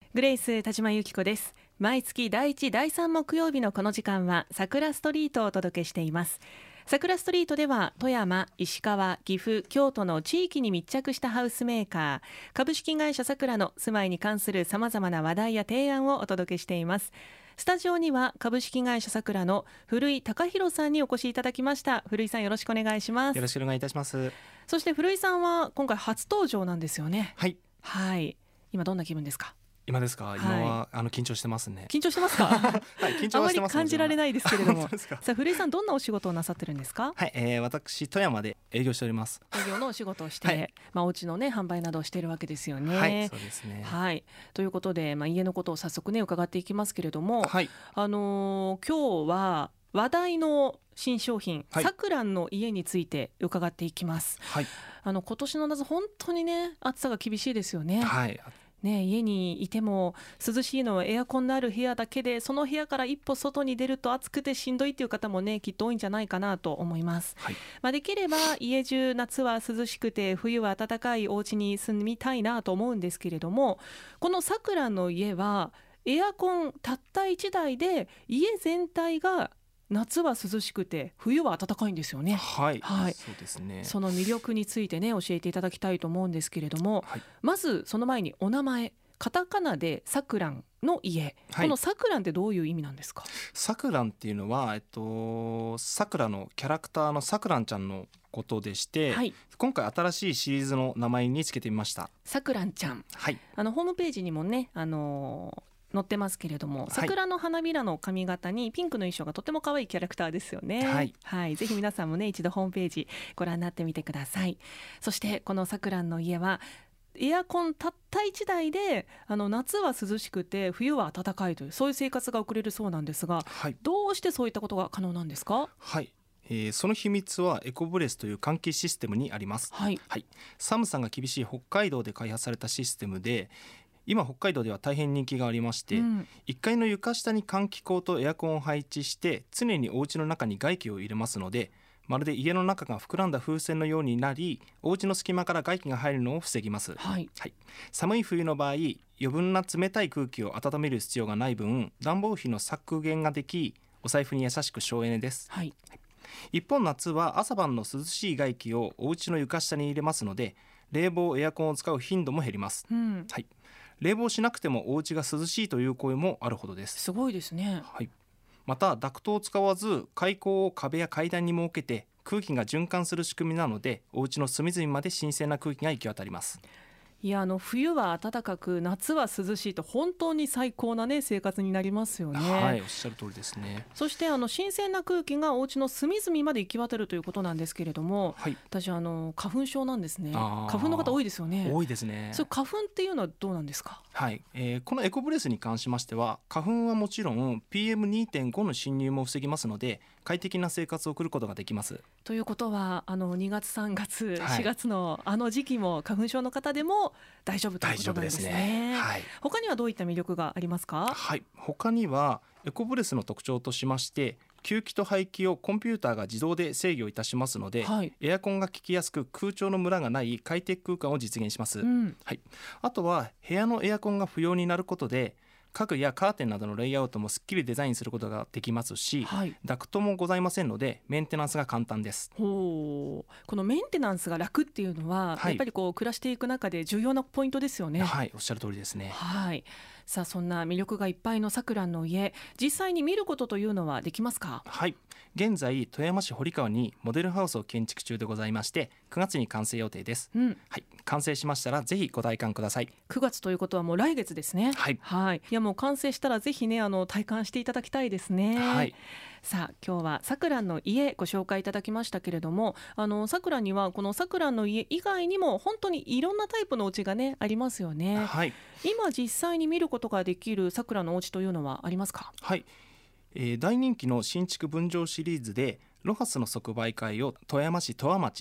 グレイス田島由紀子です。毎月第1、第3木曜日のこの時間は桜ストリートをお届けしています。桜ストリートでは富山、石川、岐阜、京都の地域に密着したハウスメーカー株式会社さくらの住まいに関するさまざまな話題や提案をお届けしています。スタジオには株式会社さくらの古井貴弘さんにお越しいただきました。古井さん、よろしくお願いします。 よろしくお願いいたします。 そして古井さんは今回初登場なんですよね。 はい、 はい、今どんな気分ですか？ 今ですか？今は緊張してますね。 緊張してますか？ はい、緊張はしてます。 あまり感じられないですけれどもさあ、古井さん、どんなお仕事をなさってるんですか？ はい、私富山で営業しております。 営業のお仕事をして、 はい、 お家のね販売などをしているわけですよね。 はい、そうですね。 はい、ということで、家のことを早速ね伺っていきますけれども、 はい、 今日は話題の新商品、 はい、 さくらんの家について伺っていきます。 はい、 今年の夏本当にね暑さが厳しいですよね。 はい、 家にいても涼しいのはエアコンのある部屋だけで、その部屋から一歩外に出ると暑くてしんどいという方もねきっと多いんじゃないかなと思います。 はい、 できれば家中夏は涼しくて冬は暖かいお家に住みたいなと思うんですけれども、このさくらの家はエアコンたった1台で家全体が夏は涼しくて冬は暖かいんですよね。 はい、 はい、 そうですね。 その魅力についてね教えていただきたいと思うんですけれども、 はい、 まずその前にお名前、カタカナでさくらんの家、 はい、 このさくらんってどういう意味なんですか？ さくらんっていうのはさくらのキャラクターのさくらんちゃんのことでして、 はい、 今回新しいシリーズの名前につけてみました。 さくらんちゃん、 はい、 ホームページにもね載ってますけれども、桜の花びらの髪型にピンクの衣装がとても可愛いキャラクターですよね。 はい、 はい、ぜひ皆さんもね一度ホームページご覧になってみてください。そしてこの桜の家はエアコンたった1台で夏は涼しくて冬は暖かいという、そういう生活が送れるそうなんですが、 はい、 どうしてそういったことが可能なんですか？ はい、その秘密はエコブレスという換気システムにあります。 はい、 はい、寒さが厳しい北海道で開発されたシステムで、今北海道では大変人気がありまして、1階の床下に換気口とエアコンを配置して常にお家の中に外気を入れますので、まるで家の中が膨らんだ風船のようになり、お家の隙間から外気が入るのを防ぎます。 はいはい、寒い冬の場合、余分な冷たい空気を温める必要がない分、暖房費の削減ができ、お財布に優しく省エネです。 はい、 一方夏は朝晩の涼しい外気をお家の床下に入れますので、冷房エアコンを使う頻度も減ります。はい、冷房しなくてもお家が涼しいという声もあるほどです。 すごいですね。 はい、またダクトを使わず開口を壁や階段に設けて空気が循環する仕組みなので、お家の隅々まで新鮮な空気が行き渡ります。 いや冬は暖かく夏は涼しいと本当に最高な、ね、生活になりますよね。 はい、おっしゃる通りですね。 そして新鮮な空気がお家の隅々まで行き渡るということなんですけれども、 はい、 私花粉症なんですね。花粉の方多いですよね。 多いですね。 それ花粉っていうのはどうなんですか？ はい、このエコブレスに関しましては、花粉はもちろん PM2.5 の侵入も防ぎますので、快適な生活を送ることができます。 ということは2月3月はい、 4月の時期も花粉症の方でも大丈夫ということなんですね。 大丈夫ですね。はい、 他にはどういった魅力がありますか？ はい、他にはエコブレスの特徴としまして、吸気と排気をコンピューターが自動で制御いたしますので、 はい、 エアコンが効きやすく空調のムラがない快適空間を実現します。はい、あとは部屋のエアコンが不要になることで、家具やカーテンなどのレイアウトもすっきりデザインすることができますし、 はい、 ダクトもございませんのでメンテナンスが簡単です。 このメンテナンスが楽っていうのは、 はい、 やっぱり暮らしていく中で重要なポイントですよね。 はい、おっしゃる通りですね。 はい、さあそんな魅力がいっぱいのさくらんの家、実際に見ることというのはできますか？ はい、現在富山市堀川にモデルハウスを建築中でございまして、9月に完成予定です。はい、完成しましたらぜひご体感ください。 9月ということはもう来月ですね。 はい、 はい、いやもう完成したらぜひね体感していただきたいですね。 はい、 さあ今日はさくらんの家ご紹介いただきましたけれども、さくらんにはこのさくらんの家以外にも本当にいろんなタイプのお家がねありますよね。 はい、 今実際に見ることができるさくらのお家というのはありますか？ はい、大人気の新築分譲シリーズでロハスの即売会を富山市十和町で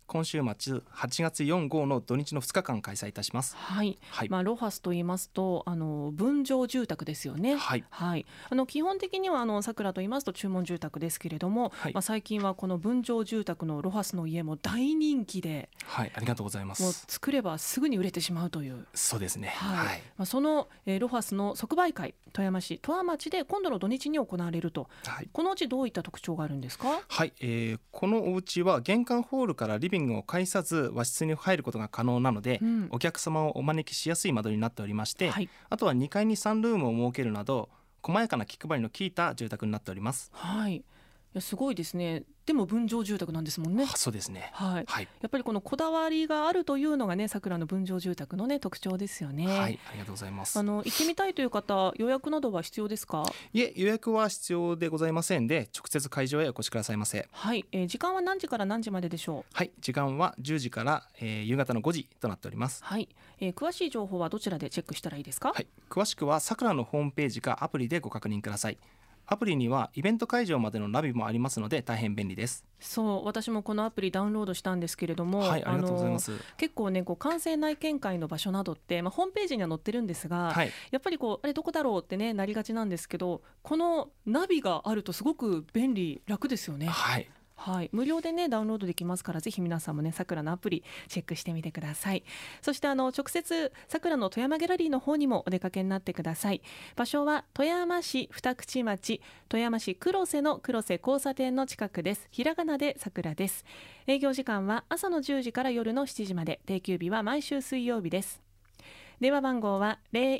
今週末8月4号の土日の2日間開催いたします。 はい、ロハスと言いますと分譲住宅ですよね。 はい、 基本的にはさくらと言いますと注文住宅ですけれども、最近はこの分譲住宅のロハスの家も大人気で、 ありがとうございます。 もう作ればすぐに売れてしまうという。 そうですね。 その、ロハスの即売会、富山市十和町で今度の土日に行われると。このうちどういった特徴があるんですか？ このお家は玄関ホールからリビングを介さず和室に入ることが可能なので、お客様をお招きしやすい間取りになっておりまして、あとは2階にサンルームを設けるなど細やかな気配りの効いた住宅になっております。 いやすごいですね。でも分譲住宅なんですもんね。 そうですね。 やっぱりこのこだわりがあるというのがね、さくらの分譲住宅のね特徴ですよね。 ありがとうございます。 行ってみたいという方、予約などは必要ですか？ いえ、予約は必要でございませんで、直接会場へお越しくださいませ。 時間は何時から何時まででしょう？ 時間は10時から、夕方の5時となっております。 詳しい情報はどちらでチェックしたらいいですか？ 詳しくはさくらのホームページかアプリでご確認ください。アプリにはイベント会場までのナビもありますので大変便利です。 そう、私もこのアプリダウンロードしたんですけれども、 ありがとうございます。 結構ね、完成内見会の場所などって、ホームページには載ってるんですが、やっぱりあれどこだろうってねなりがちなんですけど、このナビがあるとすごく便利、楽ですよね。無料でねダウンロードできますから、ぜひ皆さんもねさくらのアプリチェックしてみてください。そして直接さくらの富山ギャラリーの方にもお出かけになってください。場所は富山市二口町富山市黒瀬の黒瀬交差点の近くです。ひらがなでさくらです。営業時間は朝の10時から夜の7時まで、定休日は毎週水曜日です。電話番号は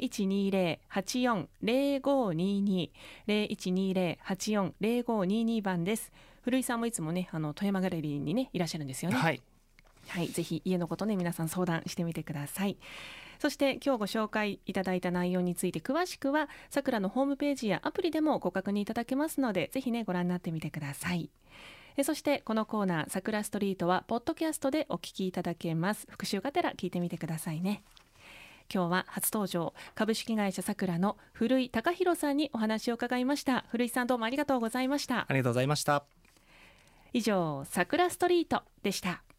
0120-840522 0120-840522 番です。古井さんもいつもね富山ギャラリーにねいらっしゃるんですよね。ぜひ家のことね皆さん相談してみてください。そして今日ご紹介いただいた内容について詳しくはさくらのホームページやアプリでもご確認いただけますので、ぜひねご覧になってみてください。そしてこのコーナーさくらストリートはポッドキャストでお聞きいただけます。復習がてら聞いてみてくださいね。今日は初登場株式会社さくらの古井貴弘さんにお話を伺いました。古井さん、どうもありがとうございました。 ありがとうございました。 以上、さくらストリートでした。